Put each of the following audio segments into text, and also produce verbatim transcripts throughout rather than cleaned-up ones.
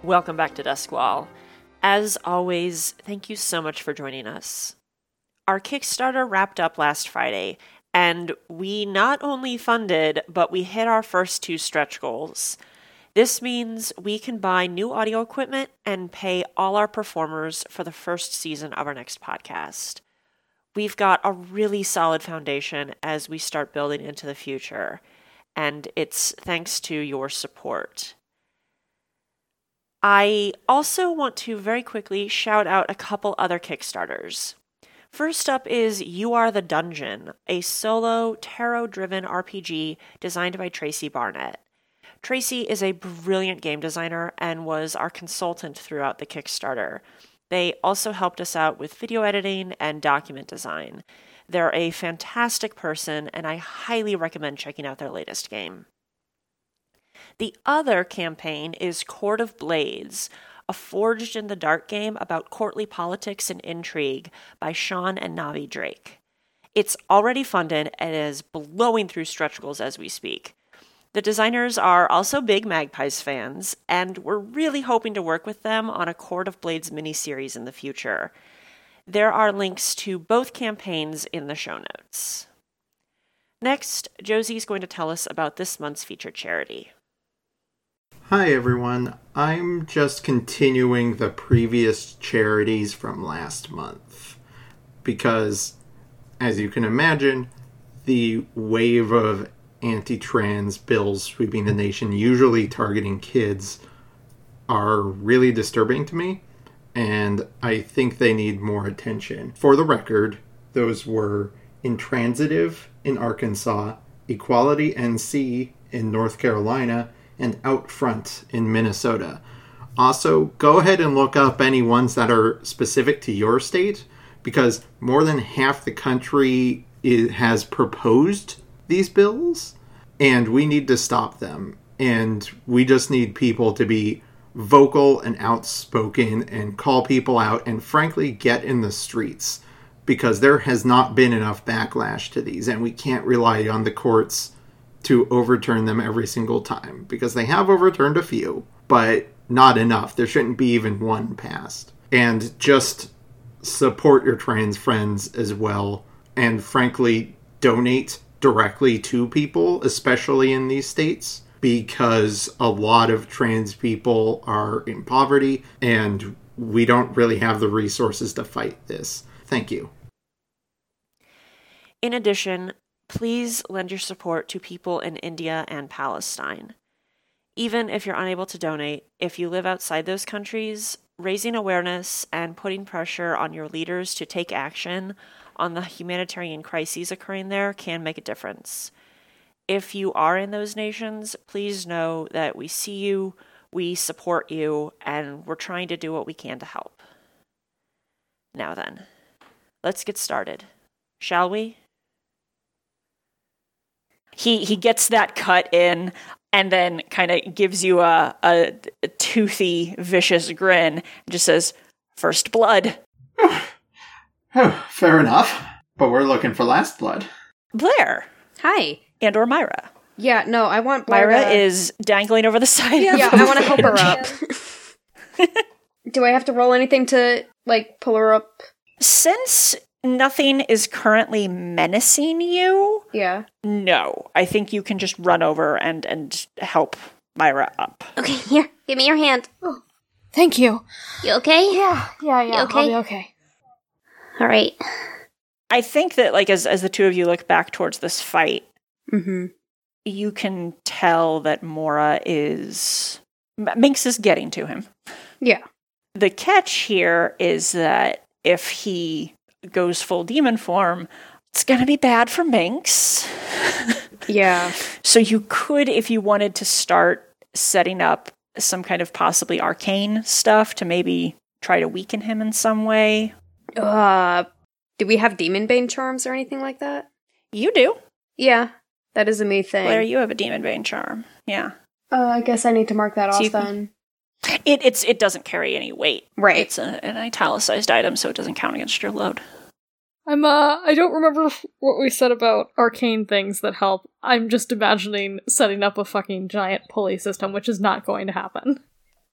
Welcome back to Duskwall. As always, thank you so much for joining us. Our Kickstarter wrapped up last Friday, and we not only funded, but we hit our first two stretch goals. This means we can buy new audio equipment and pay all our performers for the first season of our next podcast. We've got a really solid foundation as we start building into the future, and it's thanks to your support. I also want to very quickly shout out a couple other Kickstarters. First up is You Are the Dungeon, a solo, tarot-driven R P G designed by Tracy Barnett. Tracy is a brilliant game designer and was our consultant throughout the Kickstarter. They also helped us out with video editing and document design. They're a fantastic person, and I highly recommend checking out their latest game. The other campaign is Court of Blades, a Forged in the Dark game about courtly politics and intrigue by Sean and Navi Drake. It's already funded and is blowing through stretch goals as we speak. The designers are also big Magpies fans, and we're really hoping to work with them on a Court of Blades miniseries in the future. There are links to both campaigns in the show notes. Next, Josie's going to tell us about this month's featured charity. Hi everyone, I'm just continuing the previous charities from last month because, as you can imagine, the wave of anti-trans bills sweeping the nation, usually targeting kids, are really disturbing to me, and I think they need more attention. For the record, those were Intransitive in Arkansas, Equality N C in North Carolina, and Outfront in Minnesota. Also, go ahead and look up any ones that are specific to your state, because more than half the country is, has proposed these bills, and we need to stop them. And we just need people to be vocal and outspoken and call people out and frankly get in the streets, because there has not been enough backlash to these, and we can't rely on the courts to overturn them every single time, because they have overturned a few, but not enough. There shouldn't be even one passed. And just support your trans friends as well, and frankly, donate directly to people, especially in these states, because a lot of trans people are in poverty, and we don't really have the resources to fight this. Thank you. In addition, please lend your support to people in India and Palestine. Even if you're unable to donate, if you live outside those countries, raising awareness and putting pressure on your leaders to take action on the humanitarian crises occurring there can make a difference. If you are in those nations, please know that we see you, we support you, and we're trying to do what we can to help. Now then, let's get started, shall we? He he gets that cut in and then kind of gives you a, a, a toothy, vicious grin and just says, "First blood." Oh, fair enough. But we're looking for last blood. Blair. Hi. And or Myra. Yeah, no, I want Blair Myra to... is dangling over the side Yeah, of yeah the I want to help her up. Do I have to roll anything to, like, pull her up? Since nothing is currently menacing you, yeah, no. I think you can just run over and, and help Myra up. Okay, here, give me your hand. Oh. Thank you. You okay? Yeah, yeah, yeah. You okay? I'll be okay. All right. I think that, like, as as the two of you look back towards this fight, mm-hmm. you can tell that Mora is... Minx is getting to him. Yeah. The catch here is that if he goes full demon form, it's going to be bad for Minx. Yeah. So you could, if you wanted to start setting up some kind of possibly arcane stuff to maybe try to weaken him in some way. Uh, do we have Demon Bane charms or anything like that? You do. Yeah, that is a me thing. Blair, you have a Demon Bane charm. Yeah. Uh, I guess I need to mark that so off you, then. It it's it doesn't carry any weight. Right. It's a, an italicized item, so it doesn't count against your load. I'm, uh, I don't remember what we said about arcane things that help. I'm just imagining setting up a fucking giant pulley system, which is not going to happen.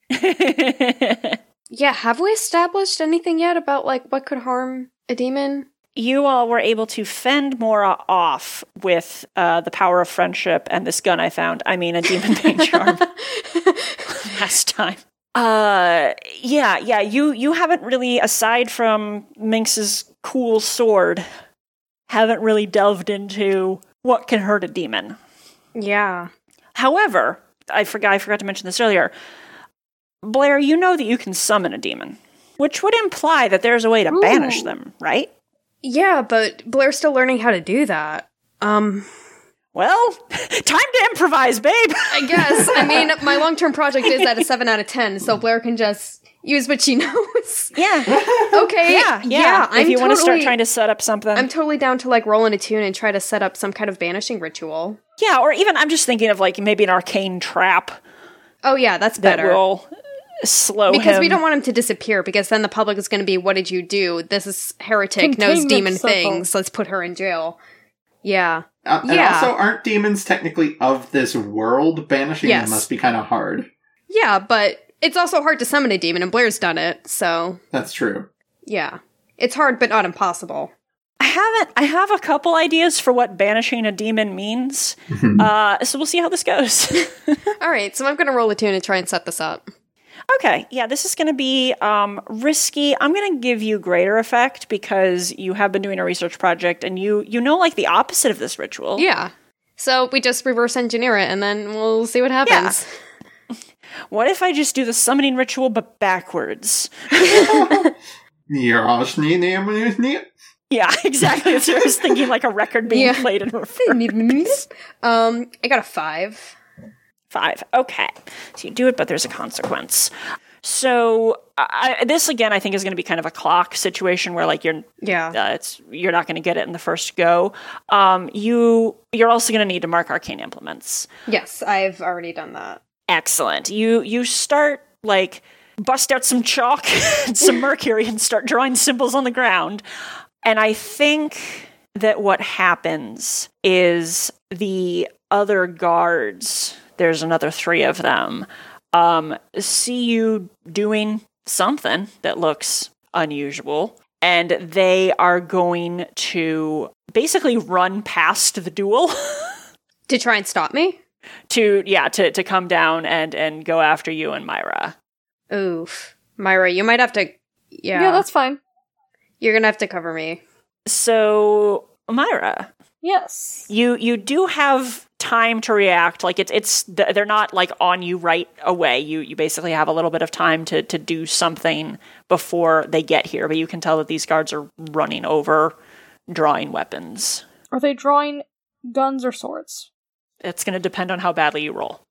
Yeah, have we established anything yet about, like, what could harm a demon? You all were able to fend Mora off with uh, the power of friendship and this gun I found. I mean, a demon paint charm. Last time. Uh, yeah, yeah, you, you haven't really, aside from Minx's cool sword, haven't really delved into what can hurt a demon. Yeah. However, I forgot, I forgot to mention this earlier. Blair, you know that you can summon a demon, which would imply that there's a way to Ooh. banish them, right? Yeah, but Blair's still learning how to do that. Um... Well, time to improvise, babe! I guess. I mean, my long-term project is at a seven out of ten, so Blair can just use what she knows. Yeah. Okay. Yeah, yeah. yeah if I'm you want to start totally- trying to set up something. I'm totally down to, like, roll in a tune and try to set up some kind of banishing ritual. Yeah, or even I'm just thinking of, like, maybe an arcane trap Oh, yeah, that's that better. will slow Because him. we don't want him to disappear, because then the public is going to be, what did you do? This is heretic, knows Containment demon circle. things, let's put her in jail. Yeah. Uh, and Yeah. also, aren't demons technically of this world? Banishing Yes. them must be kind of hard. Yeah, but it's also hard to summon a demon, and Blair's done it, so, That's true. yeah. It's hard, but not impossible. I haven't. I have a couple ideas for what banishing a demon means. uh, so we'll see how this goes. Alright, so I'm going to roll a tune and try and set this up. Okay, yeah, this is going to be um, risky. I'm going to give you greater effect because you have been doing a research project and you you know like the opposite of this ritual. Yeah. So we just reverse engineer it, and then we'll see what happens. What if I just do the summoning ritual but backwards? Yeah, exactly. So I was thinking like a record being Yeah. played in reverse. um, I got a five. Five. Okay. So you do it, but there's a consequence. So I, this again, I think is going to be kind of a clock situation where like you're, Yeah. uh, it's you're not going to get it in the first go. Um, you you're also going to need to mark arcane implements. Yes, I've already done that. Excellent. You you start like bust out some chalk and some mercury and start drawing symbols on the ground. And I think that what happens is the other guards, there's another three of them, um, see you doing something that looks unusual, and they are going to basically run past the duel To try and stop me? to, yeah, to, to come down and, and go after you and Myra. Oof. Myra, you might have to... Yeah, Yeah, that's fine. You're gonna have to cover me. So, Myra, Yes. you you do have time to react. Like it's it's they're not like on you right away. You you basically have a little bit of time to to do something before they get here. But you can tell that these guards are running over, drawing weapons. Are they drawing guns or swords? It's going to depend on how badly you roll.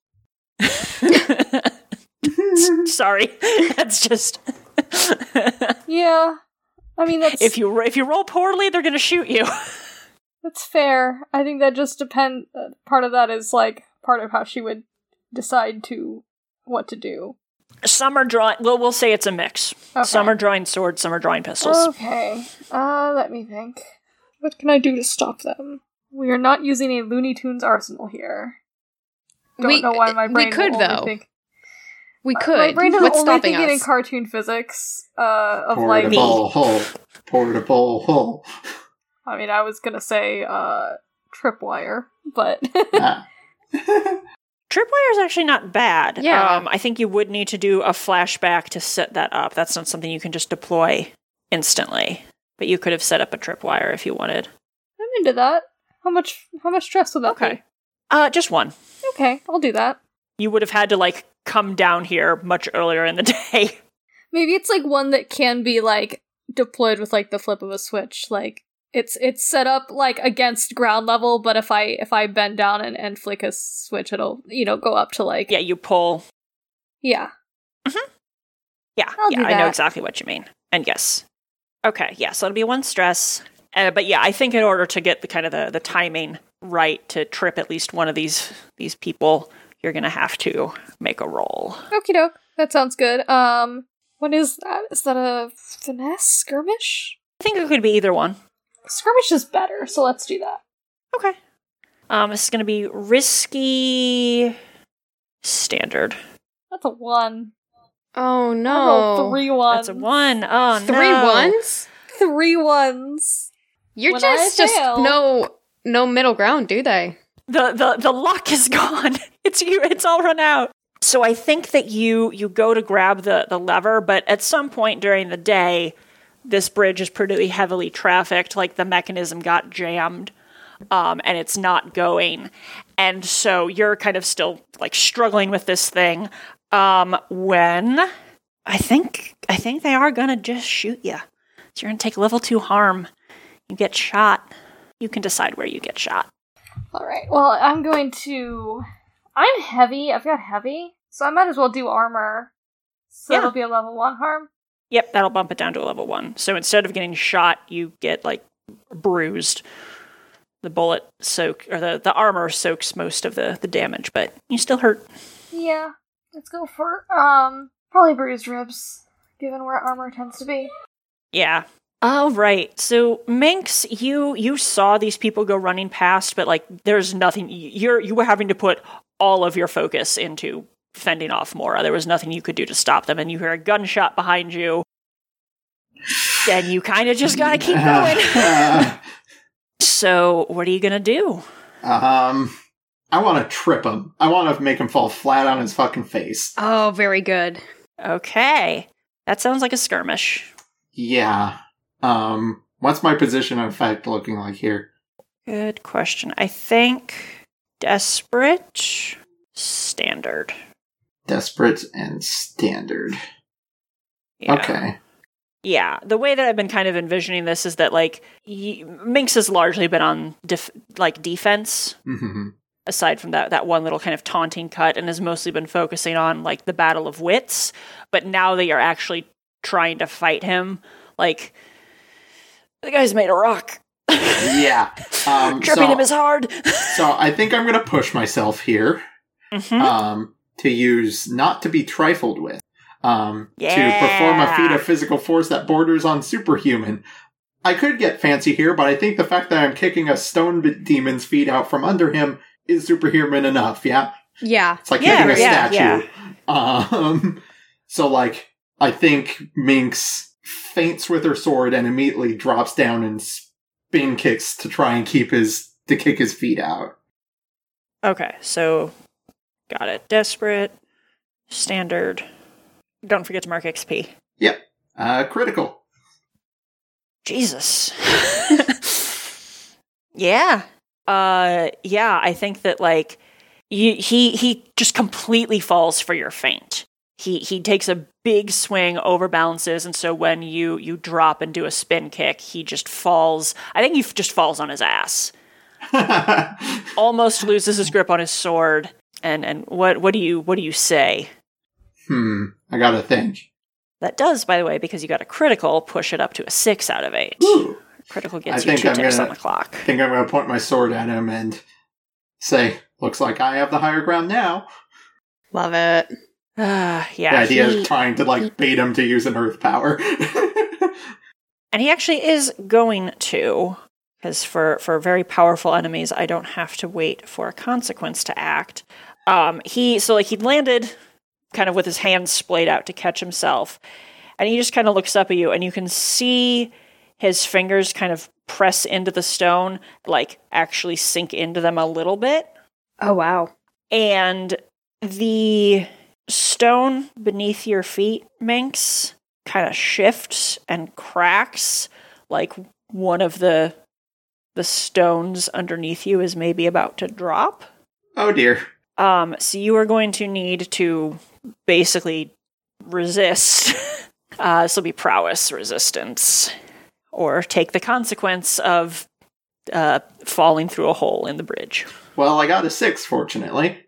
Sorry, that's just. Yeah. I mean, that's if you if you roll poorly, they're going to shoot you. that's fair. I think that just depend. Uh, part of that is like part of how she would decide to what to do. Some are drawing. Well, we'll say it's a mix. Okay. Some are drawing swords. Some are drawing pistols. Okay. Uh, let me think. What can I do to stop them? We are not using a Looney Tunes arsenal here. Don't We- know why my we brain could, will only though. think. We Uh, could. my brain is What's only stopping thinking in us? cartoon physics. Uh, of like. Portable hole. Portable hole. I mean, I was gonna say uh, tripwire, but Ah. Tripwire is actually not bad. Yeah. Um, I think you would need to do a flashback to set that up. That's not something you can just deploy instantly. But you could have set up a tripwire if you wanted. I'm into that. How much? How much stress would that Okay. Uh, just one. be? Okay, I'll do that. You would have had to, like, come down here much earlier in the day. Maybe it's like one that can be like deployed with like the flip of a switch. Like it's it's set up like against ground level, but if I if I bend down and, and flick a switch, it'll you know go up to like Yeah, you pull. yeah. Yeah, I'll yeah, do I know that. exactly what you mean. And yes. Okay, yeah, so it'll be one stress. Uh, but yeah, I think in order to get the kind of the, the timing right to trip at least one of these these people, you're gonna have to make a roll. Okie doke. That sounds good. Um, what is that? Is that a finesse skirmish? I think it could be either one. Skirmish is better, so let's do that. Okay. Um, this is gonna be risky standard. That's a one. Oh I no. rolled three ones. That's a one. Oh, no. Three ones? Three ones. You're When just I just fail- no no middle ground, do they? The, the the luck is gone. It's you. It's all run out. So I think that you you go to grab the, the lever, but at some point during the day, this bridge is pretty heavily trafficked. Like the mechanism got jammed, um, and it's not going. And so you're kind of still like struggling with this thing. Um, when I think I think they are gonna just shoot you. So you're gonna take level two harm. You get shot. You can decide where you get shot. All right. Well, I'm going to. I'm heavy. I've got heavy, so I might as well do armor. So Yeah. it'll be a level one harm. Yep, that'll bump it down to a level one. So instead of getting shot, you get like bruised. The bullet soak or the, the armor soaks most of the, the damage, but you still hurt. Yeah. Let's go for um probably bruised ribs, given where armor tends to be. Yeah. All right. So Minx, you you saw these people go running past, but like there's nothing. You're you were having to put all of your focus into fending off Mora. There was nothing you could do to stop them, and you hear a gunshot behind you, and you kind of just gotta keep going. Uh, So what are you gonna do? um, I want to trip him. I want to make him fall flat on his fucking face. Oh, very good. Okay, that sounds like a skirmish. Yeah. Um, what's my position of effect looking like here? Good question. I think desperate, standard. Desperate and standard. Yeah. Okay. Yeah, the way that I've been kind of envisioning this is that like y- Minx has largely been on def- like defense, Mm-hmm. aside from that that one little kind of taunting cut, and has mostly been focusing on like the battle of wits. But now that you're actually trying to fight him, like the guy's made of rock. Yeah. Um, Tripping so, him is hard. so I think I'm going to push myself here. Mhm. Um, to use not to be trifled with. Um, Yeah. to perform a feat of physical force that borders on superhuman. I could get fancy here, but I think the fact that I'm kicking a stone demon's feet out from under him is superhuman enough, yeah? Yeah. It's like Yeah, kicking a yeah, statue. Um, so, like, I think Minx faints with her sword and immediately drops down and spin kicks to try and keep his, to kick his feet out. Okay, so got it. Desperate, standard. Don't forget to mark X P. Yep. Uh, critical. Jesus. Yeah. Uh yeah, I think that like you, he he just completely falls for your feint. He he takes a big swing, overbalances, and so when you you drop and do a spin kick, he just falls. I think he f- just falls on his ass. Almost loses his grip on his sword. And and what what do you what do you say? Hmm. I gotta think. That does, by the way, because you got a critical, push it up to a six out of eight. Ooh. Critical I gets you think two I'm ticks gonna- on the clock. I think I'm going to point my sword at him and say, looks like I have the higher ground now. Love it. Uh, The yeah, idea he- of trying to, like, bait him to use an earth power. and he actually is going to, because for, for very powerful enemies, I don't have to wait for a consequence to act. Um, he so like he landed kind of with his hands splayed out to catch himself, and he just kind of looks up at you, and you can see his fingers kind of press into the stone, like actually sink into them a little bit. Oh, wow. And the stone beneath your feet, Minx, kind of shifts and cracks, like one of the the stones underneath you is maybe about to drop. Oh, dear. Um, so you are going to need to basically resist. uh, this will be prowess resistance, or take the consequence of uh, falling through a hole in the bridge. Well, I got a six, fortunately.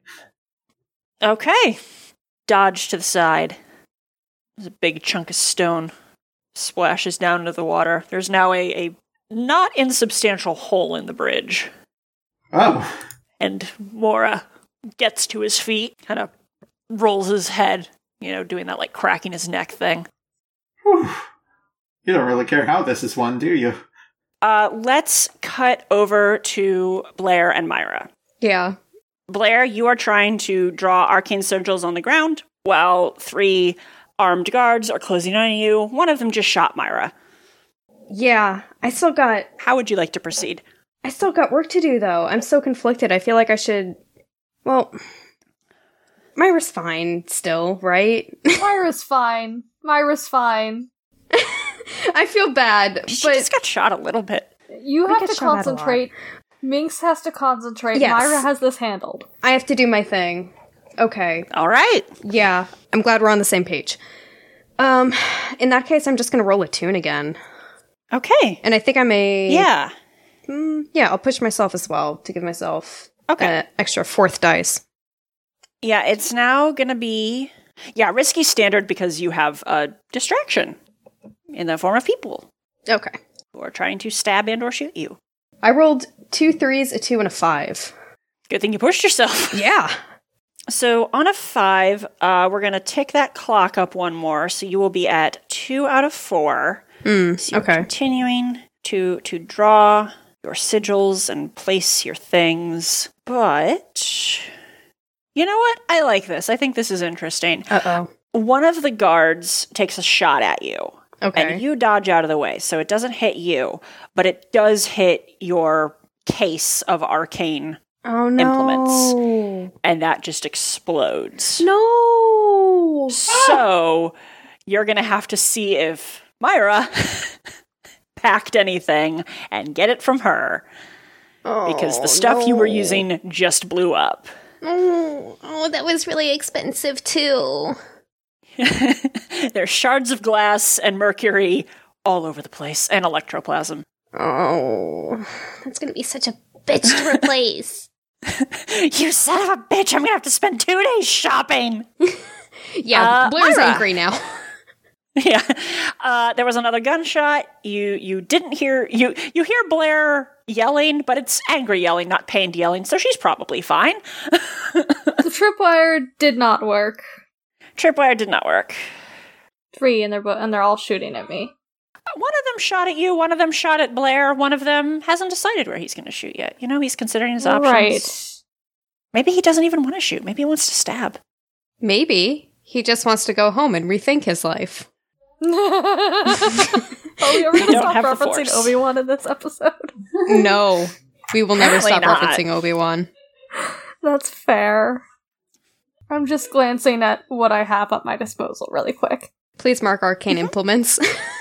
Okay. Dodge to the side. There's a big chunk of stone. Splashes down into the water. There's now a, a not insubstantial hole in the bridge. Oh. And Mora gets to his feet, kind of rolls his head, you know, doing that like cracking his neck thing. Whew. You don't really care how this is won, do you? Uh, let's cut over to Blair and Myra. Yeah. Blair, you are trying to draw arcane sigils on the ground, while three armed guards are closing on you. One of them just shot Myra. Yeah, I still got How would you like to proceed? I still got work to do though. I'm so conflicted. I feel like I should well Myra's fine still, right? Myra's fine. Myra's fine. I feel bad, She but just got shot a little bit. You We have get to shot at a lot. concentrate. Minx has to concentrate. Yes. Myra has this handled. I have to do my thing. Okay. All right. Yeah, I'm glad we're on the same page. Um, in that case, I'm just gonna roll a tune again. Okay. And I think I may... Yeah. Mm, yeah, I'll push myself as well to give myself Okay. an extra fourth dice. Yeah, it's now going to be, yeah, risky standard because you have a distraction in the form of people Okay. who are trying to stab and or shoot you. I rolled two threes, a two, and a five. Good thing you pushed yourself. Yeah. So on a five, uh, we're going to tick that clock up one more. So you will be at two out of four. Mm, So you're okay. continuing to to draw your sigils and place your things. But you know what? I like this. I think this is interesting. Uh-oh. One of the guards takes a shot at you. Okay. And you dodge out of the way, so it doesn't hit you, but it does hit your case of arcane, oh, no. implements. and that just explodes. No! So you're going to have to see if Myra packed anything and get it from her, because the stuff you were using just blew up. Oh, oh, that was really expensive too. There's shards of glass and mercury all over the place, and electroplasm. Oh. That's gonna be such a bitch to replace. You son of a bitch, I'm gonna have to spend two days shopping! Yeah, Uh, Blair's Myra. angry now. Yeah. Uh, there was another gunshot. You you didn't hear, you, you hear Blair yelling, but it's angry yelling, not pained yelling, so she's probably fine. The tripwire did not work. Tripwire did not work. Three, and they're bo- and they're all shooting at me. One of them shot at you, one of them shot at Blair, one of them hasn't decided where he's going to shoot yet. You know, he's considering his options. Right. Maybe he doesn't even want to shoot. Maybe he wants to stab. Maybe. He just wants to go home and rethink his life. Oh, we are we We gonna don't stop have the referencing Force. Obi-Wan in this episode? No. We will never stop Apparently not. referencing Obi-Wan. That's fair. I'm just glancing at what I have at my disposal really quick. Please mark arcane implements.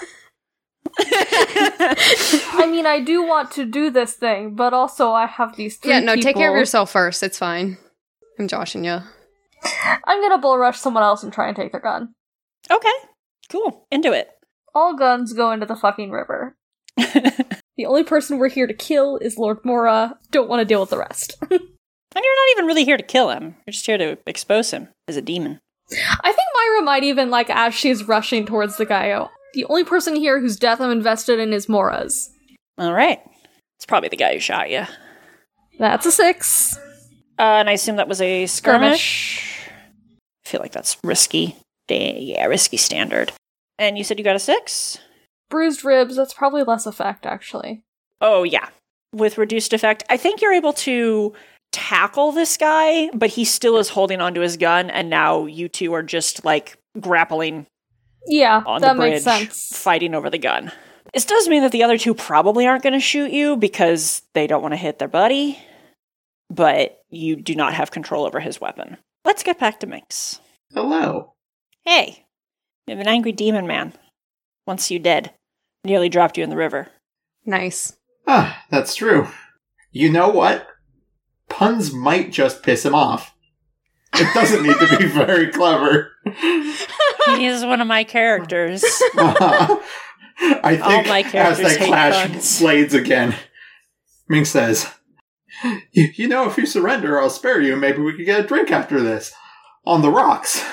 I mean, I do want to do this thing, but also I have these three Yeah, no, take care of people. yourself first. It's fine. I'm joshing you. I'm gonna bull rush someone else and try and take their gun. Okay. Cool. Into it. All guns go into the fucking river. The only person we're here to kill is Lord Mora. Don't want to deal with the rest. And you're not even really here to kill him. You're just here to expose him as a demon. I think Myra might even, like, as she's rushing towards the guy, go, the only person here whose death I'm invested in is Mora's. All right. It's probably the guy who shot you. That's a six. Uh, and I assume that was a skirmish. I feel like that's risky. Da- Yeah, risky standard. And you said you got a six? Bruised ribs, that's probably less effect, actually. Oh, yeah. With reduced effect, I think you're able to tackle this guy, but he still is holding onto his gun, and now you two are just, like, grappling Yeah, on that the bridge, makes sense. fighting over the gun. This does mean that the other two probably aren't going to shoot you because they don't want to hit their buddy, but you do not have control over his weapon. Let's get back to Minx. Hello. Hey, you have an angry demon man. Wants you dead. Nearly dropped you in the river. Nice. Ah, that's true. You know what? Puns might just piss him off. It doesn't need to be very clever. He is one of my characters. I think All my as characters they hate clash puns. blades again, Ming says, you, you know, if you surrender, I'll spare you. Maybe we could get a drink after this. On the rocks.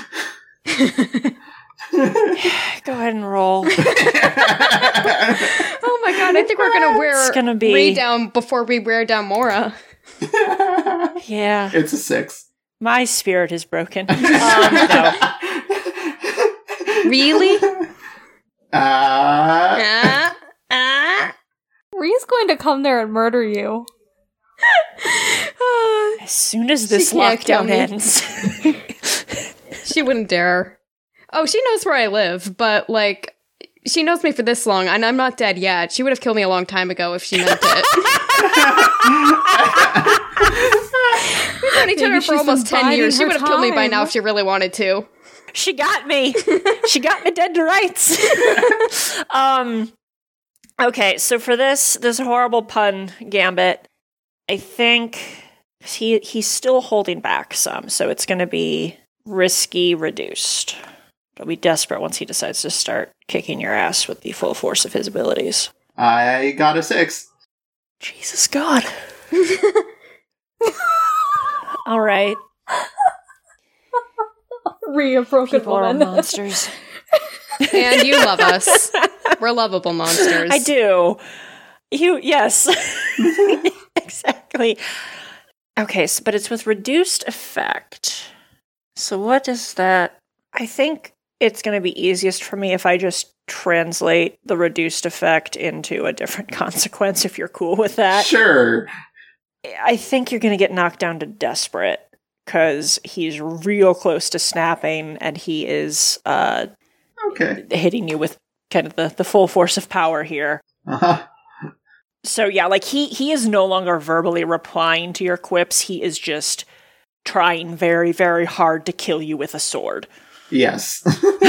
Go ahead and roll. Oh my god, I think we're gonna wear It's gonna be- Ray down before we wear down Mora. Yeah. It's a six. My spirit is broken. Um, no. Really? Uh, Ah, ah. Ree's going to come there and murder you. Ah, As soon as this She can't kill lockdown me. ends. she wouldn't dare. Oh, she knows where I live, but, like, she knows me for this long, and I'm not dead yet. She would have killed me a long time ago if she meant it. We've known each other for almost ten years. She would have killed me by now if she really wanted to. She got me. She got me dead to rights. um, okay, so for this this horrible pun gambit, I think he he's still holding back some, so it's going to be risky reduced. It'll be desperate once he decides to start kicking your ass with the full force of his abilities. I got a six. Jesus God. All right. Rhea, broken People are woman. monsters. And you love us. We're lovable monsters. I do. You, yes. Exactly. Okay, so, but it's with reduced effect. So what is that? I think it's going to be easiest for me if I just translate the reduced effect into a different consequence, if you're cool with that. Sure. I think you're going to get knocked down to desperate, because he's real close to snapping, and he is uh, Okay. hitting you with kind of the, the full force of power here. Uh-huh. So yeah, like he he is no longer verbally replying to your quips. He is just trying very, very hard to kill you with a sword. Yes.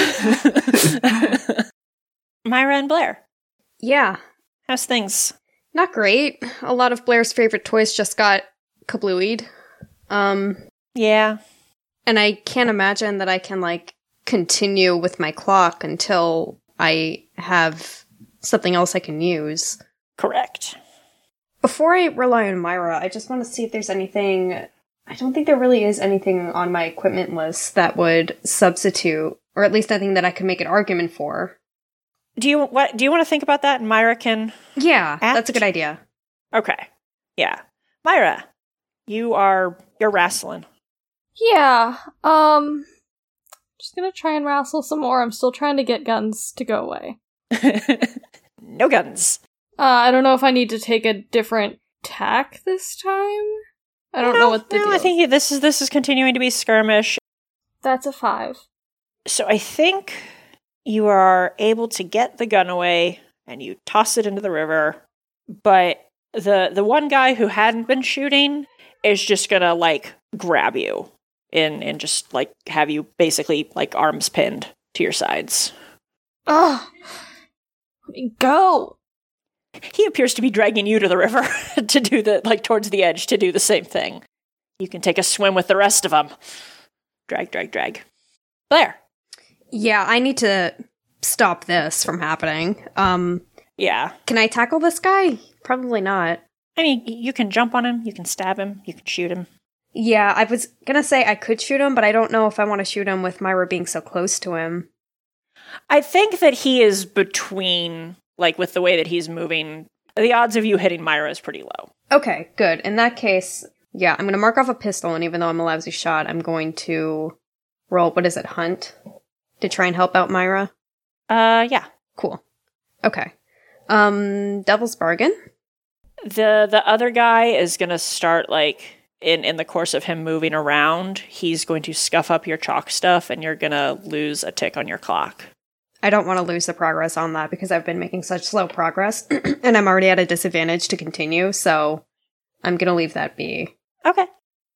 Myra and Blair, Yeah. how's things? Not great. A lot of Blair's favorite toys just got kablooied. Um, Yeah. and I can't imagine that I can, like, continue with my clock until I have something else I can use. Correct. Before I rely on Myra, I just want to see if there's anything... I don't think there really is anything on my equipment list that would substitute, or at least nothing that I could make an argument for. Do you what? Do you want to think about that? And Myra can. Yeah, Act? that's a good idea. Okay. Yeah. Myra, you are you're wrestling. Yeah. Um. Just gonna try and wrestle some more. I'm still trying to get guns to go away. No guns. Uh, I don't know if I need to take a different tack this time. I don't know what the no, deal I think this is this is continuing to be skirmish. That's a five. So I think you are able to get the gun away and you toss it into the river, but the the one guy who hadn't been shooting is just gonna like grab you and and just like have you basically like arms pinned to your sides. Ugh. Let me go. He appears to be dragging you to the river to do the like towards the edge to do the same thing. You can take a swim with the rest of them. Drag, drag, drag. Blair. Yeah, I need to stop this from happening. Um, Yeah. can I tackle this guy? Probably not. I mean, you can jump on him, you can stab him, you can shoot him. Yeah, I was gonna say I could shoot him, but I don't know if I want to shoot him with Myra being so close to him. I think that he is between, like, with the way that he's moving, the odds of you hitting Myra is pretty low. Okay, good. In that case, yeah, I'm gonna mark off a pistol, and even though I'm a lousy shot, I'm going to roll, what is it, hunt? To try and help out Myra? Uh, yeah. Cool. Okay. Um, Devil's Bargain? The the other guy is going to start, like, in, in the course of him moving around, he's going to scuff up your chalk stuff, and you're going to lose a tick on your clock. I don't want to lose the progress on that because I've been making such slow progress, and I'm already at a disadvantage to continue, so I'm gonna leave that be. Okay.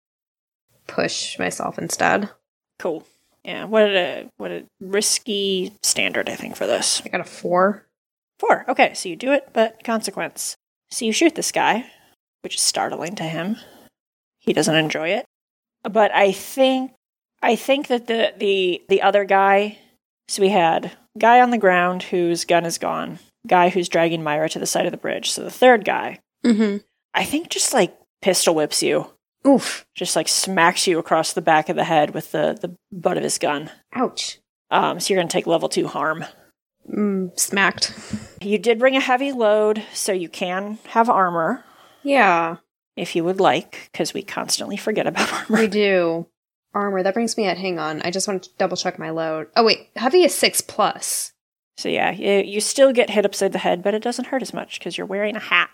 Push myself instead. Cool. Yeah, what a what a risky standard, I think, for this. I got a four. Four. Okay, so you do it, but consequence. So you shoot this guy, which is startling to him. He doesn't enjoy it. But I think I think that the the, the other guy, so we had guy on the ground whose gun is gone, guy who's dragging Myra to the side of the bridge. So the third guy, Mm-hmm. I think just like pistol whips you. Oof. Just like smacks you across the back of the head with the, the butt of his gun. Ouch. Um, so you're going to take level two harm. Mm, smacked. You did bring a heavy load, so you can have armor Yeah, if you would like, because we constantly forget about armor. we do. Armor. That brings me at, hang on, I just want to double check my load. Oh wait, heavy is six plus. So yeah, you, you still get hit upside the head, but it doesn't hurt as much because you're wearing a hat.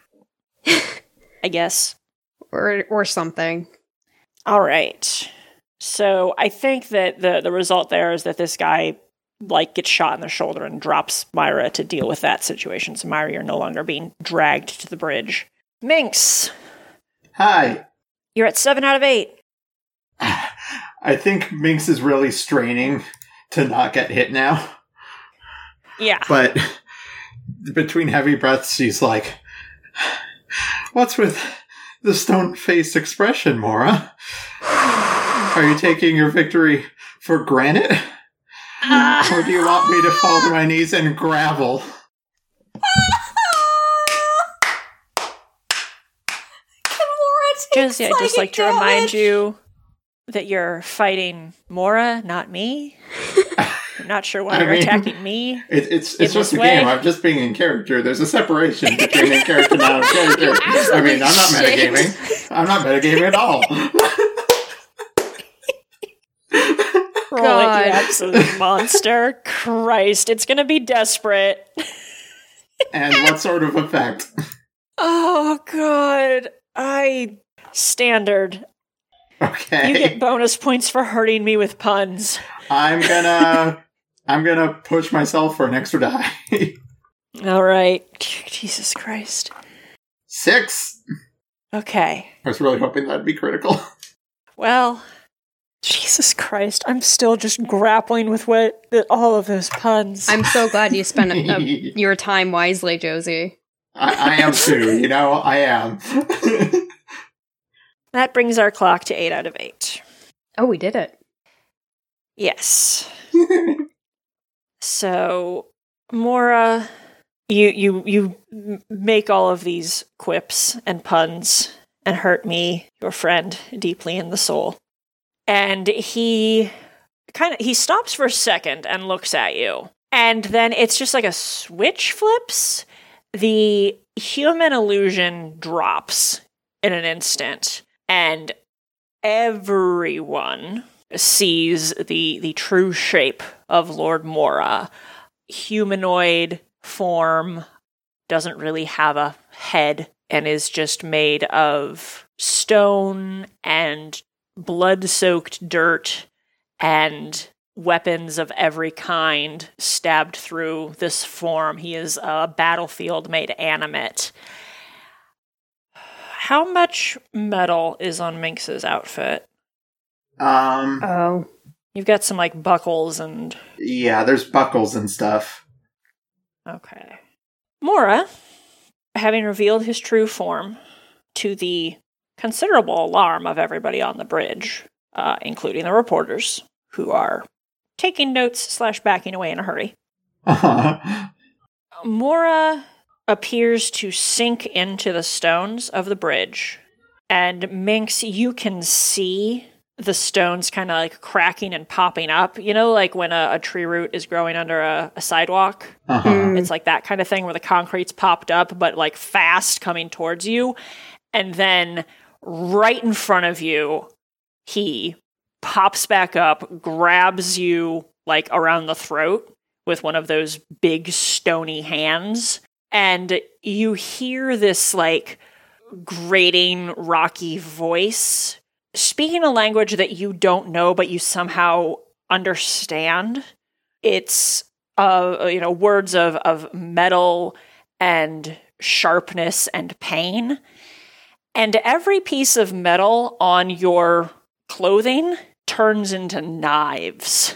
I guess. Or or something. All right. So I think that the, the result there is that this guy like, gets shot in the shoulder and drops Myra to deal with that situation. So, Myra, you're no longer being dragged to the bridge. Minx! Hi. You're at seven out of eight. I think Minx is really straining to not get hit now. Yeah. But between heavy breaths, she's like, what's with the stone-faced expression, Mora? Are you taking your victory for granted? Uh, or do you want me to fall to my knees and gravel? Josie, I'd just like to remind you that you're fighting Mora, not me. I'm not sure why I you're mean, attacking me. It, it's it's just a way. game. I'm just being in character. There's a separation between in character and out of character. I mean, I'm not metagaming. I'm not metagaming at all. Roll it, you absolute monster. Christ, it's gonna be desperate. And what sort of effect? Oh, God. I... Standard. Okay. You get bonus points for hurting me with puns. I'm gonna... I'm gonna push myself for an extra die. All right. Jesus Christ. Six! Okay. I was really hoping that'd be critical. Well... Jesus Christ, I'm still just grappling with what all of those puns. I'm so glad you spent a, a, your time wisely, Josie. I, I am too, you know, I am. That brings our clock to eight out of eight. Oh, we did it. Yes. So, Mora, you you you make all of these quips and puns and hurt me, your friend, deeply in the soul. And he kind of, he stops for a second and looks at you. And then it's just like a switch flips. The human illusion drops in an instant. And everyone sees the, the true shape of Lord Mora. Humanoid form, doesn't really have a head, and is just made of stone and blood-soaked dirt and weapons of every kind stabbed through this form. He is a battlefield made animate. How much metal is on Minx's outfit? Um, Oh. You've got some, like, buckles and... yeah, there's buckles and stuff. Okay. Mora, having revealed his true form to the considerable alarm of everybody on the bridge, uh, including the reporters, who are taking notes slash backing away in a hurry. Uh-huh. Mora appears to sink into the stones of the bridge, and Minx, you can see the stones kind of like cracking and popping up. You know, like when a, a tree root is growing under a, a sidewalk? Uh-huh. Mm. It's like that kind of thing where the concrete's popped up, but like fast coming towards you. And then right in front of you, he pops back up, grabs you like around the throat with one of those big stony hands. And you hear this like grating, rocky voice speaking a language that you don't know, but you somehow understand. It's, uh, you know, words of, of metal and sharpness and pain. And every piece of metal on your clothing turns into knives.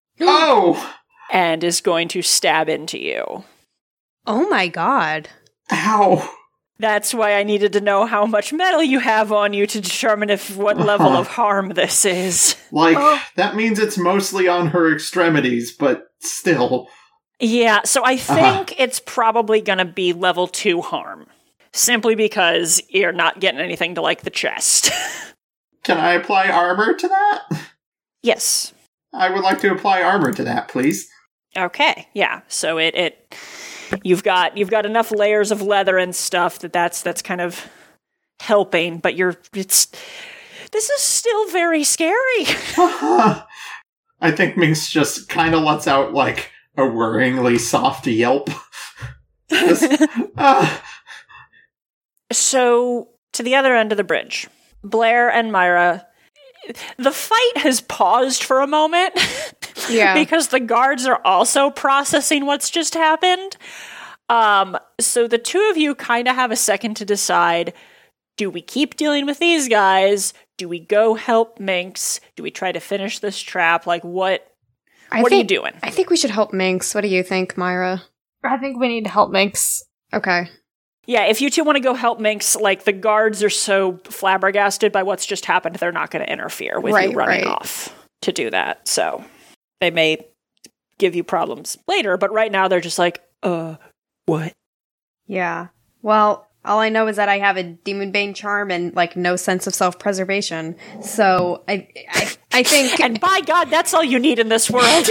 Oh! And is going to stab into you. Oh my god. Ow! That's why I needed to know how much metal you have on you to determine if what level Uh-huh. of harm this is. Like, Oh. that means it's mostly on her extremities, but still. Yeah, so I think Uh-huh. it's probably going to be level two harm. Simply because you're not getting anything to, like, the chest. Can I apply armor to that? Yes. I would like to apply armor to that, please. Okay, yeah. So it, it you've got you've got enough layers of leather and stuff that that's that's kind of helping, but you're it's this is still very scary. I think Minx just kind of lets out, like, a worryingly soft yelp. Just, uh, So, to the other end of the bridge, Blair and Myra, the fight has paused for a moment, Yeah. because the guards are also processing what's just happened. Um, so the two of you kind of have a second to decide, do we keep dealing with these guys? Do we go help Minx? Do we try to finish this trap? Like, what I What think, are you doing? I think we should help Minx. What do you think, Myra? I think we need to help Minx. Okay. Yeah, if you two want to go help Minx, like, the guards are so flabbergasted by what's just happened, they're not going to interfere with Right, you running right. off to do that. So they may give you problems later, but right now they're just like, uh, what? Yeah. Well, all I know is that I have a demon bane charm and like no sense of self-preservation. So I, I, I think And by God, that's all you need in this world.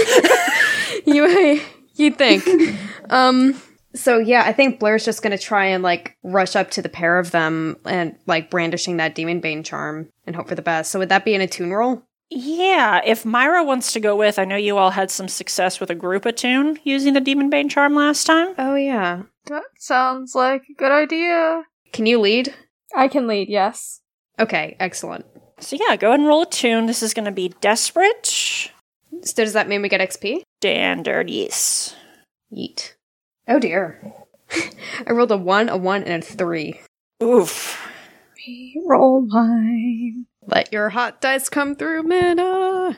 you, you think. Um. So yeah, I think Blair's just gonna try and like rush up to the pair of them and like brandishing that demon bane charm and hope for the best. So would that be an attune roll? Yeah, if Myra wants to go with, I know you all had some success with a group attune using the Demon Bane charm last time. Oh yeah. That sounds like a good idea. Can you lead? I can lead, yes. Okay, excellent. So yeah, go ahead and roll a tune. This is going to be Desperate. So does that mean we get X P? Standard, yes. Yeet. Oh dear. I rolled a one, a one, and a three. Oof. Me roll mine. Let your hot dice come through, Minna.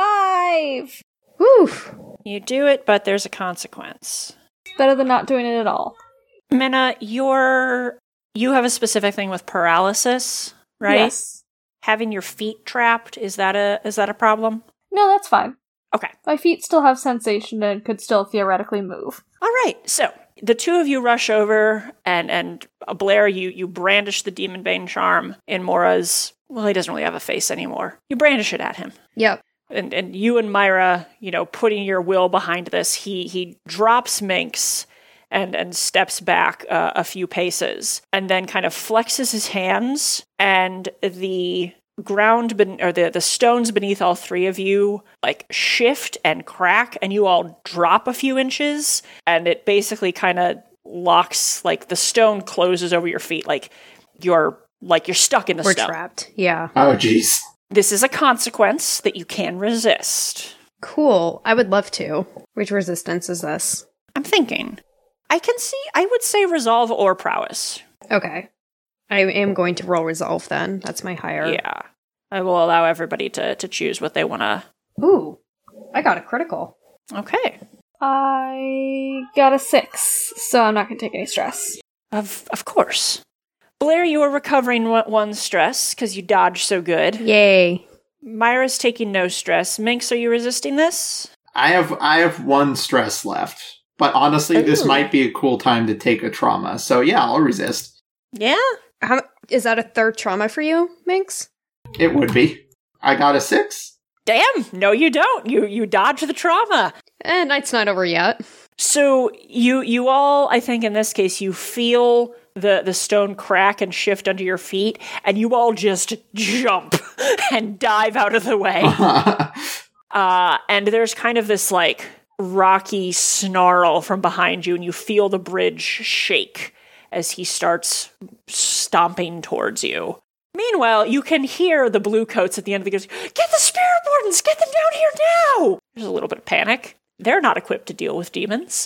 Five! Woo! You do it, but there's a consequence. Better than not doing it at all. Minna, you're... You have a specific thing with paralysis, right? Yes. Having your feet trapped, is that a is that a problem? No, that's fine. Okay. My feet still have sensation and could still theoretically move. All right, so the two of you rush over, and and uh, Blair, you you brandish the Demon Bane charm in Mora's. Well, he doesn't really have a face anymore. You brandish it at him, Yep. and and you and Myra, you know, putting your will behind this. He he drops Minx, and and steps back uh, a few paces, and then kind of flexes his hands, and the ground ben- or the the stones beneath all three of you like shift and crack, and you all drop a few inches, and it basically kind of locks, like the stone closes over your feet, like you're like you're stuck in the We're stone. trapped. Yeah. Oh, jeez. This is a consequence that you can resist. Cool. I would love to. Which resistance is this? I'm thinking. I can see. I would say resolve or prowess. Okay. I am going to roll resolve then. That's my higher. Yeah. I will allow everybody to, to choose what they want to. Ooh. I got a critical. Okay. I got a six, so I'm not going to take any stress. Of of course. Blair, you are recovering one, one stress because you dodged so good. Yay. Myra's taking no stress. Minx, are you resisting this? I have I have one stress left. But honestly, this Ooh. might be a cool time to take a trauma. So yeah, I'll resist. Yeah? How, is that a third trauma for you, Minx? It would be. I got a six. Damn! No, you don't. You you dodged the trauma. Eh, night's not over yet. So you you all, I think in this case, you feel the, the stone crack and shift under your feet, and you all just jump and dive out of the way. Uh, and there's kind of this like rocky snarl from behind you, and you feel the bridge shake as he starts stomping towards you. Meanwhile, you can hear the blue coats at the end of the goes, "Get the spirit wardens! Get them down here now!" There's a little bit of panic. They're not equipped to deal with demons.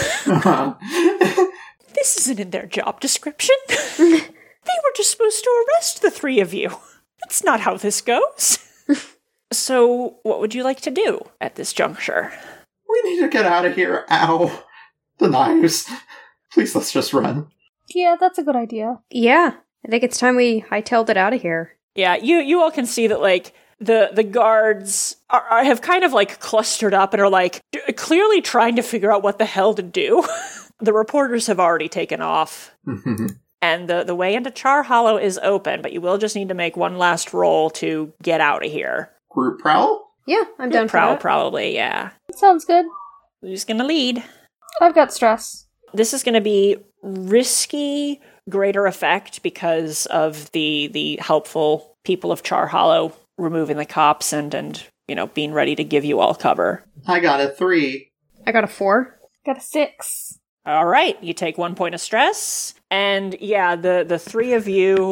This isn't in their job description. They were just supposed to arrest the three of you. That's not how this goes. So, what would you like to do at this juncture? We need to get out of here. Ow. The knives. Please, let's just run. Yeah, that's a good idea. Yeah. I think it's time we hightailed it out of here. Yeah, you you all can see that, like, the the guards are, are have kind of, like, clustered up and are, like, d- clearly trying to figure out what the hell to do. The reporters have already taken off. And the, the way into Char Hollow is open, but you will just need to make one last roll to get out of here. Group prowl? Yeah, I'm down for Prowl, that. probably, yeah. Sounds good. Who's gonna lead? I've got stress. This is gonna be risky, greater effect because of the the helpful people of Char Hollow removing the cops and, and you know, being ready to give you all cover. I got a three. I got a four. Got a six. All right, you take one point of stress, and yeah, the, the three of you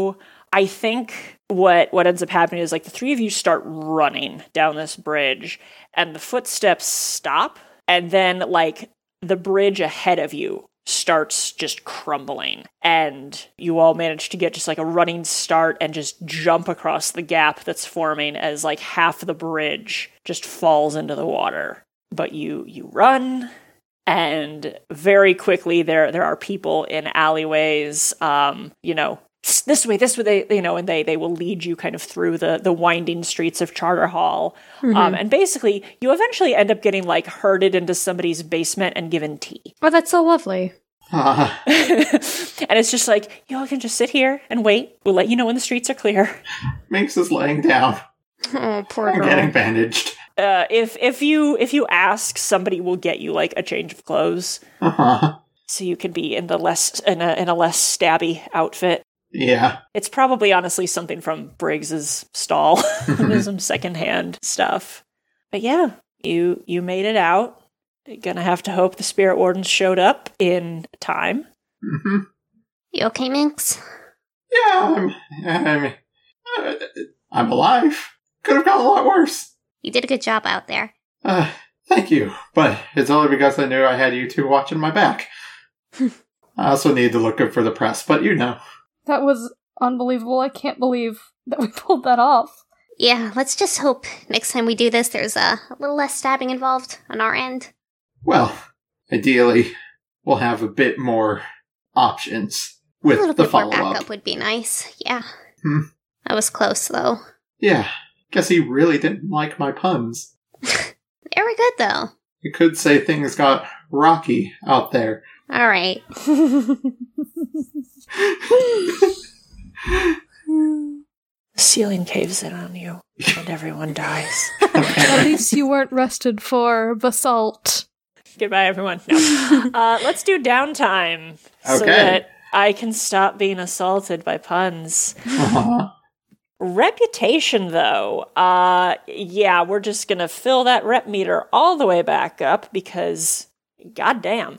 I think what what ends up happening is like the three of you start running down this bridge and the footsteps stop, and then like the bridge ahead of you starts just crumbling, and you all manage to get just like a running start and just jump across the gap that's forming as like half the bridge just falls into the water. But you you run, and very quickly there there are people in alleyways, um, you know, this way, this way, they, you know, and they, they will lead you kind of through the, the winding streets of Charter Hall. Mm-hmm. Um, and basically, you eventually end up getting, like, herded into somebody's basement and given tea. Oh, that's so lovely. Uh, and it's just like, you all can just sit here and wait. We'll let you know when the streets are clear. Minx is laying down. Oh, poor I'm girl. getting bandaged. Uh, if if you if you ask, somebody will get you, like, a change of clothes. Uh-huh. So you can be in the less in a in a less stabby outfit. Yeah. It's probably honestly something from Briggs's stall. Some secondhand stuff. But yeah, you you made it out. You're gonna have to hope the spirit wardens showed up in time. Mm-hmm. You okay, Minx? Yeah, I'm, I'm, uh, I'm alive. Could have gone a lot worse. You did a good job out there. Uh, thank you. But it's only because I knew I had you two watching my back. I also need to look good for the press, but you know. That was unbelievable. I can't believe that we pulled that off. Yeah, let's just hope next time we do this there's uh, a little less stabbing involved on our end. Well, ideally, we'll have a bit more options with a little the bit more follow-up. backup would be nice. Yeah. Hmm. That was close, though. Yeah. Guess he really didn't like my puns. They were good, though. You could say things got rocky out there. All right. The ceiling caves in on you, and everyone dies. At least you weren't rested for basalt. Goodbye, everyone. No. Uh, let's do downtime so Okay. that I can stop being assaulted by puns. Uh-huh. Reputation, though, uh, yeah, we're just gonna fill that rep meter all the way back up because, goddamn.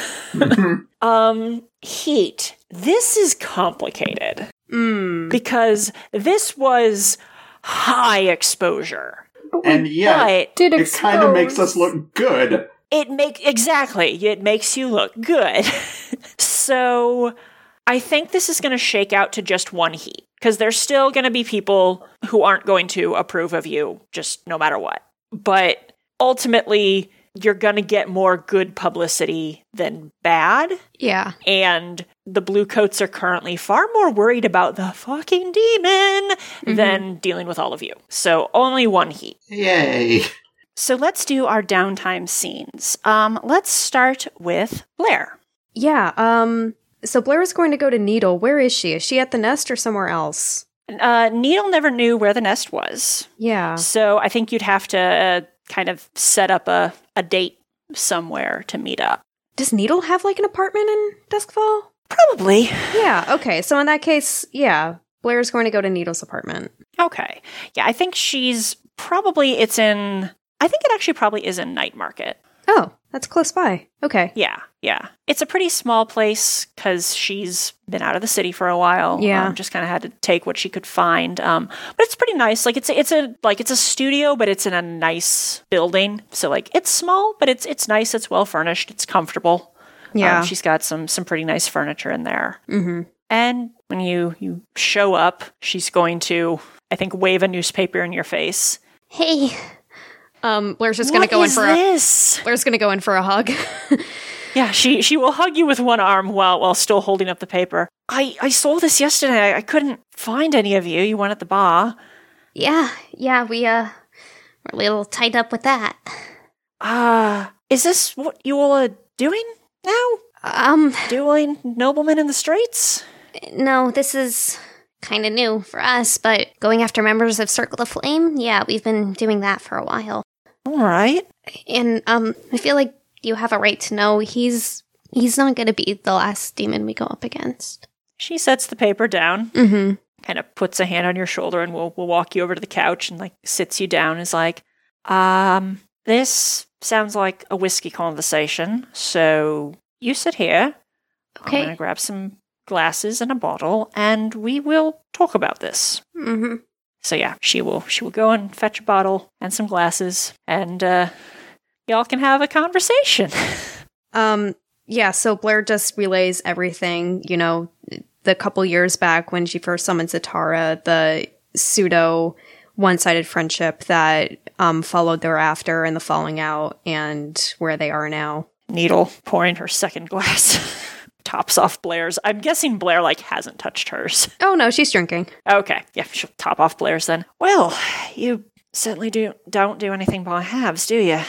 um, heat. This is complicated Mm. because this was high exposure, And yet, but Did it kind of makes us look good. it make exactly it makes you look good. So, I think this is going to shake out to just one heat. Because there's still going to be people who aren't going to approve of you, just no matter what. But ultimately, you're going to get more good publicity than bad. Yeah. And the blue coats are currently far more worried about the fucking demon mm-hmm. than dealing with all of you. So only one heat. Yay. So let's do our downtime scenes. Um, let's start with Blair. Yeah, um... So Blair is going to go to Needle. Where is she? Is she at the nest or somewhere else? Uh, Needle never knew where the nest was. Yeah. So I think you'd have to uh, kind of set up a, a date somewhere to meet up. Does Needle have, like, an apartment in Duskfall? Probably. Yeah, okay. So in that case, yeah, Blair's going to go to Needle's apartment. Okay. Yeah, I think she's probably, it's in, I think it actually probably is in Night Market. Oh, that's close by. Okay. Yeah, yeah. It's a pretty small place because she's been out of the city for a while. Yeah. Um, just kind of had to take what she could find. Um, but it's pretty nice. Like it's a, it's a like it's a studio, but it's in a nice building. So like it's small, but it's it's nice. It's well furnished. It's comfortable. Yeah. Um, she's got some some pretty nice furniture in there. Mm-hmm. And when you you show up, she's going to, I think, wave a newspaper in your face. Hey. Um, Blair's just going to go in for this? a Blair's going to go in for a hug. Yeah, she she will hug you with one arm while while still holding up the paper. I, I saw this yesterday. I, I couldn't find any of you. You weren't at the bar. Yeah, yeah, we, uh, we're a little tied up with that. Ah, uh, is this what you all are doing now? Um, Dueling noblemen in the streets? No, this is kind of new for us, but going after members of Circle of Flame, yeah, we've been doing that for a while. All right. And, um, I feel like you have a right to know he's he's not going to be the last demon we go up against. She sets the paper down, Mm-hmm. kind of puts a hand on your shoulder, and we'll, we'll walk you over to the couch and, like, sits you down and is like, um, this sounds like a whiskey conversation, so you sit here. Okay. I'm going to grab some glasses and a bottle, and we will talk about this. Mm-hmm. So yeah, she will she will go and fetch a bottle and some glasses, and uh, y'all can have a conversation. Um, yeah, so Blair just relays everything, you know, the couple years back when she first summoned Zatara, the pseudo one-sided friendship that um, followed thereafter, and the falling out, and where they are now. Needle pouring her second glass. Tops off Blair's. I'm guessing Blair, like, hasn't touched hers. Oh, no, she's drinking. Okay, yeah, she'll top off Blair's then. Well, you certainly do, don't do anything by halves, do you?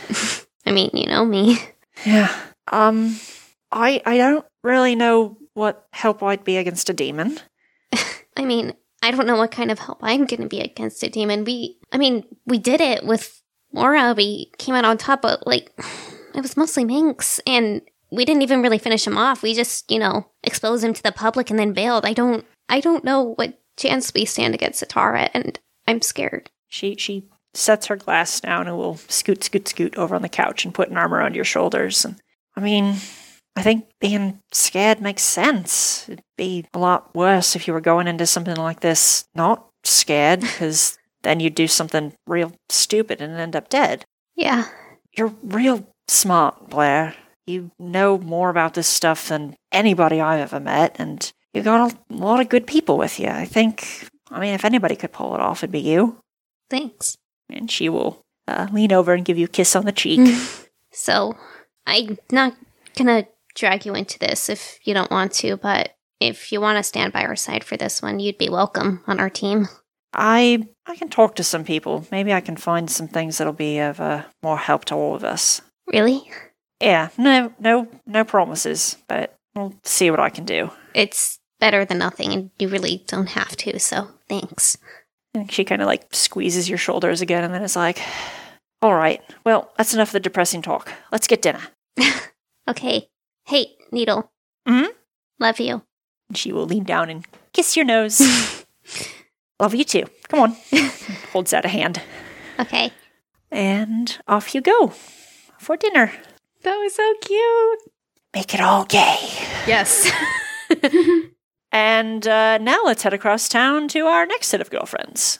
I mean, you know me. Yeah. Um, I I don't really know what help I'd be against a demon. I mean, I don't know what kind of help I'm going to be against a demon. We, I mean, we did it with Mora. We came out on top, but, like, it was mostly Minx, and we didn't even really finish him off. We just, you know, exposed him to the public and then bailed. I don't, I don't know what chance we stand against Zatara, and I'm scared. She she sets her glass down and will scoot, scoot, scoot over on the couch and put an arm around your shoulders. And I mean, I think being scared makes sense. It'd be a lot worse if you were going into something like this not scared, because then you'd do something real stupid and end up dead. Yeah. You're real smart, Blair. You know more about this stuff than anybody I've ever met, and you've got a lot of good people with you. I think, I mean, if anybody could pull it off, it'd be you. Thanks. And she will uh, lean over and give you a kiss on the cheek. So, I'm not gonna drag you into this if you don't want to, but if you want to stand by our side for this one, you'd be welcome on our team. I I can talk to some people. Maybe I can find some things that'll be of uh, more help to all of us. Really? Yeah, no, no, no promises, but we'll see what I can do. It's better than nothing, and you really don't have to, so thanks. And she kind of like squeezes your shoulders again, and then is like, all right, well, that's enough of the depressing talk. Let's get dinner. Okay. Hey, Needle. Hmm? Love you. And she will lean down and kiss your nose. Love you too. Come on. Holds out a hand. Okay. And off you go for dinner. That was so cute. Make it all gay. Yes. And uh, now let's head across town to our next set of girlfriends.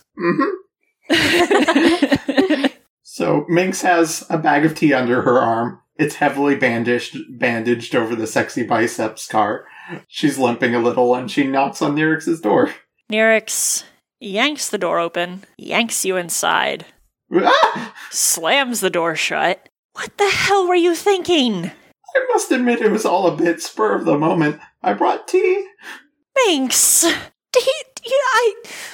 Mm-hmm. So Minx has a bag of tea under her arm. It's heavily bandaged, bandaged over the sexy bicep scar. She's limping a little, and she knocks on Nyrix's door. Nyrix yanks the door open, yanks you inside, Ah! slams the door shut. What the hell were you thinking? I must admit it was all a bit spur of the moment. I brought tea. Minx! Do you, do you, I...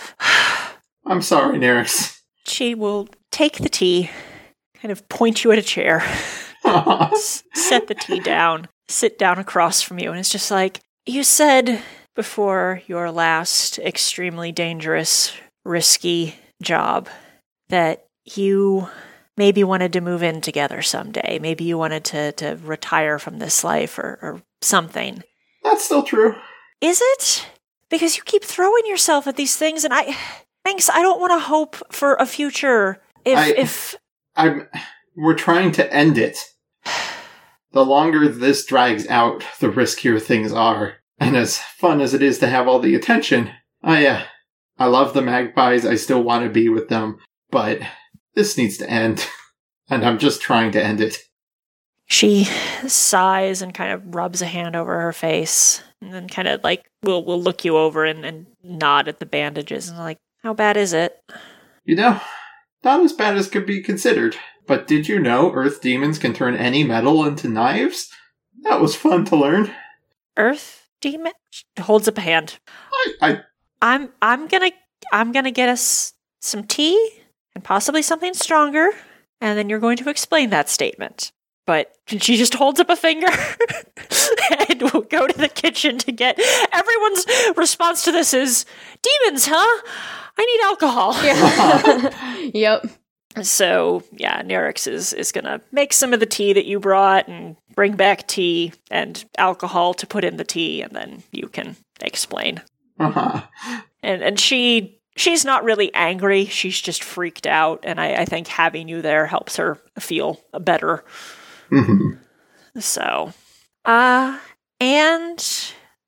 I'm sorry, Nyrix. She will take the tea, kind of point you at a chair, s- set the tea down, sit down across from you, and it's just like, you said before your last extremely dangerous, risky job that you maybe wanted to move in together someday. Maybe you wanted to, to retire from this life or, or something. That's still true. Is it? Because you keep throwing yourself at these things, and I... Thanks, I don't want to hope for a future if... I, if I'm... We're trying to end it. The longer this drags out, the riskier things are. And as fun as it is to have all the attention, I, uh, I love the magpies, I still want to be with them, but this needs to end. And I'm just trying to end it. She sighs and kind of rubs a hand over her face, and then kind of like will will look you over and, and nod at the bandages, and like, how bad is it? You know, not as bad as could be considered. But did you know earth demons can turn any metal into knives? That was fun to learn. Earth demon holds up a hand. I, I I'm I'm gonna I'm gonna get us some tea and possibly something stronger, and then you're going to explain that statement. But she just holds up a finger and will go to the kitchen to get... Everyone's response to this is, demons, huh? I need alcohol. Yeah. Yep. So, yeah, Nyrix is, is going to make some of the tea that you brought and bring back tea and alcohol to put in the tea, and then you can explain. uh-huh. And and she... She's not really angry. She's just freaked out, and I, I think having you there helps her feel better. Mm-hmm. So, uh, and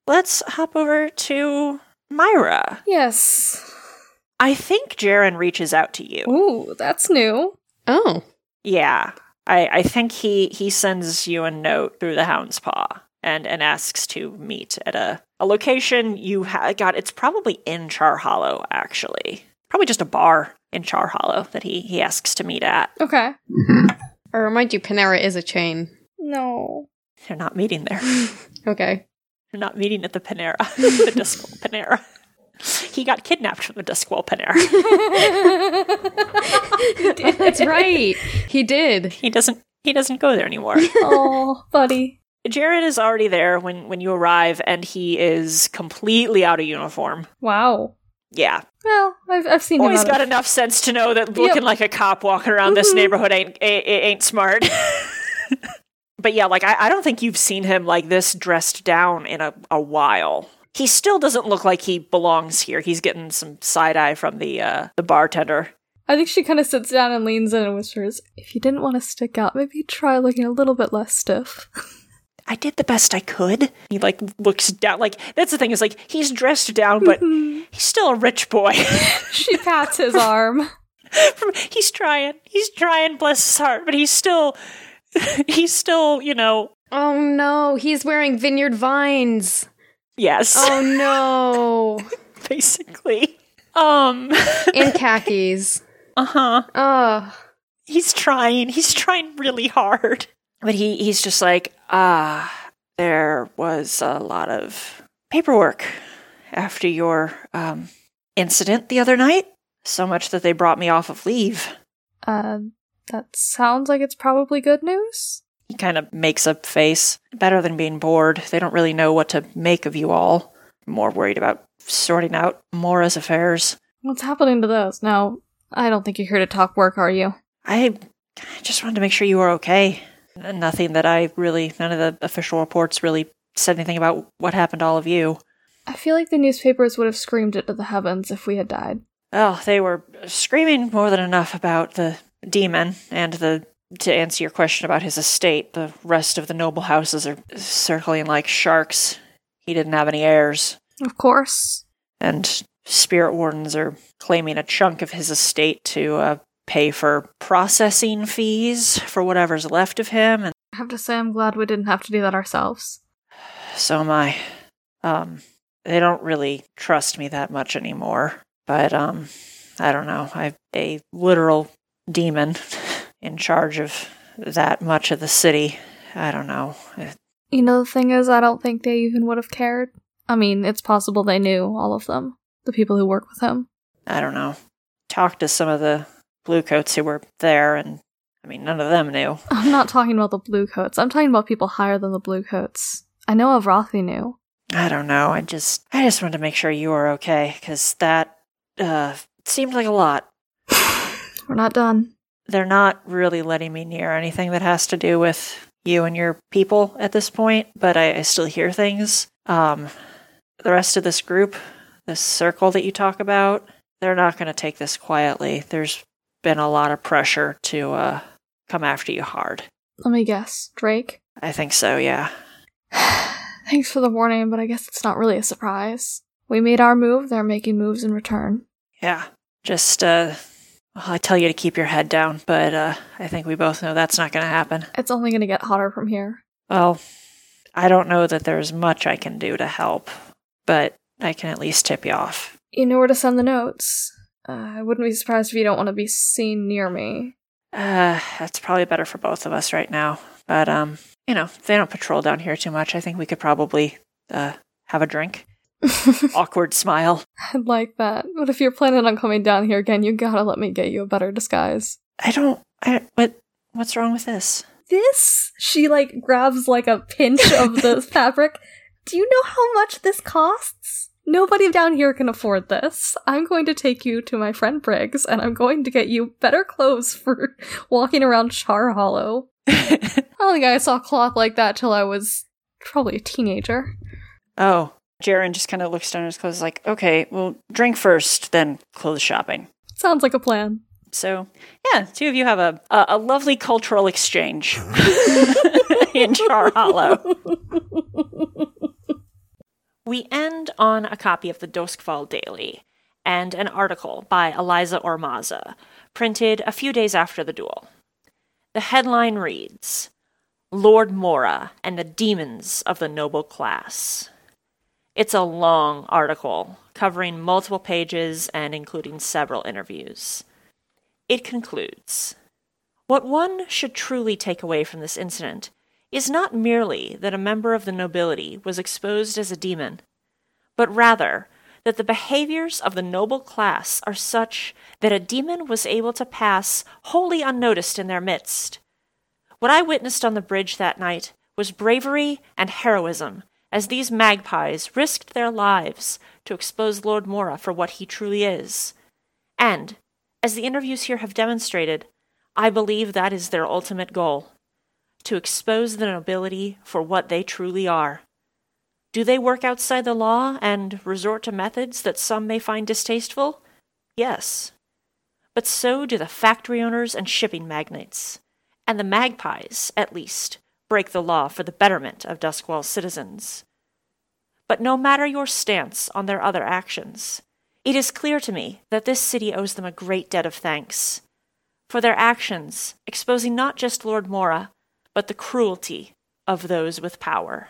let's hop over to Myra. Yes. I think Jaren reaches out to you. Ooh, that's new. Oh. Yeah. I, I think he, he sends you a note through the Hound's Paw and, and asks to meet at a, a location you ha- got. It's probably in Char Hollow, actually. Probably just a bar in Char Hollow that he, he asks to meet at. Okay. Mm-hmm. I remind you, Panera is a chain. No. They're not meeting there. Okay. They're not meeting at the Panera. The Duskwall Panera. He got kidnapped from the Duskwall Panera. That's right. He did. He doesn't he doesn't go there anymore. Oh, buddy. Jared is already there when, when you arrive, and he is completely out of uniform. Wow. Yeah. Well, I've I've seen him. Boy's out got of- enough sense to know that looking Yep. like a cop walking around this Mhm. neighborhood ain't ain't, ain't smart. But yeah, like, I, I don't think you've seen him like this dressed down in a, a while. He still doesn't look like he belongs here. He's getting some side-eye from the uh, the bartender. I think she kind of sits down and leans in and whispers, "If you didn't want to stick out, maybe try looking a little bit less stiff." I did the best I could. He, like, looks down. Like, that's the thing, is, like, he's dressed down, but he's still a rich boy. She pats his arm. He's trying. He's trying, bless his heart, but he's still... He's still, you know... Oh no, he's wearing Vineyard Vines. Yes. Oh no. Basically. Um... In khakis. Uh-huh. Ugh. He's trying. He's trying really hard. But he, he's just like, ah, there was a lot of paperwork after your um, incident the other night. So much that they brought me off of leave. Uh, that sounds like it's probably good news. He kind of makes a face. Better than being bored. They don't really know what to make of you all. More worried about sorting out Mora's affairs. What's happening to those? No, I don't think you're here to talk work, are you? I just wanted to make sure you were okay. Nothing that I really, none of the official reports really said anything about what happened to all of you. I feel like the newspapers would have screamed it to the heavens if we had died. Oh, they were screaming more than enough about the demon and the, to answer your question about his estate, the rest of the noble houses are circling like sharks. He didn't have any heirs. Of course. And spirit wardens are claiming a chunk of his estate to uh, pay for processing fees for whatever's left of him. And I have to say I'm glad we didn't have to do that ourselves. so am I. Um, they don't really trust me that much anymore. But, um, I don't know. I'm a literal demon in charge of that much of the city. I don't know. You know, the thing is, I don't think they even would have cared. I mean, it's possible they knew, all of them. The people who work with him. I don't know. Talked to some of the bluecoats who were there, and, I mean, none of them knew. I'm not talking about the bluecoats. I'm talking about people higher than the bluecoats. I know Avrathi knew. I don't know. I just, I just wanted to make sure you were okay, because that, uh, seemed like a lot. We're not done. They're not really letting me near anything that has to do with you and your people at this point, but I, I still hear things. Um, the rest of this group, this circle that you talk about, they're not going to take this quietly. There's been a lot of pressure to uh, come after you hard. Let me guess. Drake? I think so, yeah. Thanks for the warning, but I guess it's not really a surprise. We made our move, they're making moves in return. Yeah. Just, uh, well, I tell you to keep your head down, but uh, I think we both know that's not going to happen. It's only going to get hotter from here. Well, I don't know that there's much I can do to help, but I can at least tip you off. You know where to send the notes. Uh, I wouldn't be surprised if you don't want to be seen near me. Uh, that's probably better for both of us right now. But, um, you know, if they don't patrol down here too much, I think we could probably, uh, have a drink. Awkward smile. I'd like that. But if you're planning on coming down here again, you gotta let me get you a better disguise. I don't, I, what, what's wrong with this? This? She, like, grabs, like, a pinch of the fabric. Do you know how much this costs? Nobody down here can afford this. I'm going to take you to my friend Briggs, and I'm going to get you better clothes for walking around Char Hollow. I don't think I saw cloth like that till I was probably a teenager. Oh, Jaren just kind of looks down at his clothes like, okay, well, drink first, then clothes shopping. Sounds like a plan. So, yeah, two of you have a a, a lovely cultural exchange in Char Hollow. We end on a copy of the Doskval Daily and an article by Eliza Ormaza, printed a few days after the duel. The headline reads, Lord Mora and the Demons of the Noble Class. It's a long article, covering multiple pages and including several interviews. It concludes, what one should truly take away from this incident is not merely that a member of the nobility was exposed as a demon, but rather that the behaviors of the noble class are such that a demon was able to pass wholly unnoticed in their midst. What I witnessed on the bridge that night was bravery and heroism, as these magpies risked their lives to expose Lord Mora for what he truly is. And, as the interviews here have demonstrated, I believe that is their ultimate goal, to expose the nobility for what they truly are. Do they work outside the law and resort to methods that some may find distasteful? Yes. But so do the factory owners and shipping magnates. And the magpies, at least, break the law for the betterment of Duskwall's citizens. But no matter your stance on their other actions, it is clear to me that this city owes them a great debt of thanks for their actions, exposing not just Lord Mora, but the cruelty of those with power.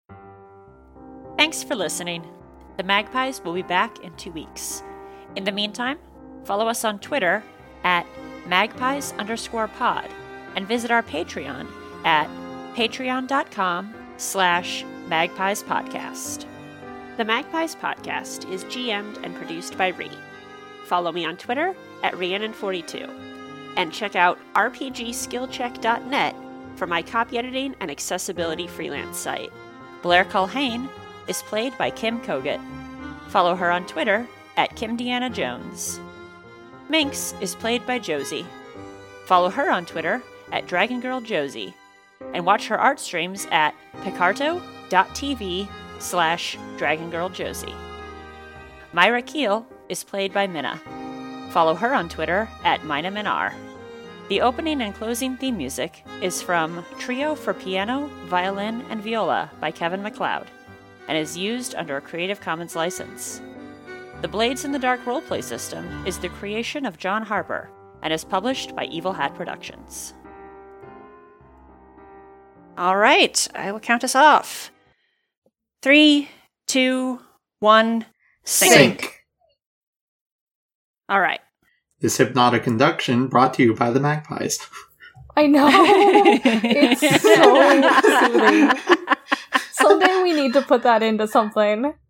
Thanks for listening. The Magpies will be back in two weeks. In the meantime, follow us on Twitter at magpies underscore pod and visit our Patreon at patreon.com slash magpies podcast. The Magpies podcast is G M'd and produced by Ree. Follow me on Twitter at Rhiannon forty-two. And check out r p g skill check dot net for my copy editing and accessibility freelance site. Blair Culhane is played by Kim Kogut. Follow her on Twitter at Kim Deanna Jones. Minx is played by Josie. Follow her on Twitter at Dragon Girl Josie. And watch her art streams at picarto.tv slash Dragon Girl Josie. Myra Keel is played by Minna. Follow her on Twitter at Mina Minar. The opening and closing theme music is from Trio for Piano, Violin, and Viola by Kevin MacLeod, and is used under a Creative Commons license. The Blades in the Dark roleplay system is the creation of John Harper and is published by Evil Hat Productions. All right, I will count us off. Three, two, one, sync. Sync. All right. This hypnotic induction brought to you by the Magpies. I know. It's so soothing. Someday we need to put that into something.